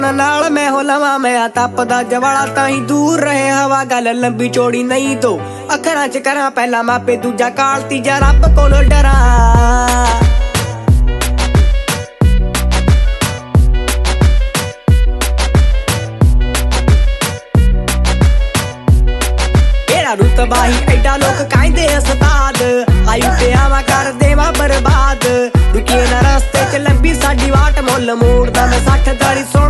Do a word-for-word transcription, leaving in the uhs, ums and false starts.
नाल मैं हो लवा मैं तपदा जवाला ताही दूर रहे हवा गल लंबी चौड़ी नहीं तो अखरां च करा पहला मापे दूजा काल तीजा रब कोलों डरा रुतबा ही एडा लोग कहंदे उस्ताद आयु ते आवा कर देवा बर्बाद रुकिए ना रस्ते च लंबी साडी वाट मुल मोड़दा मैं सठ दारी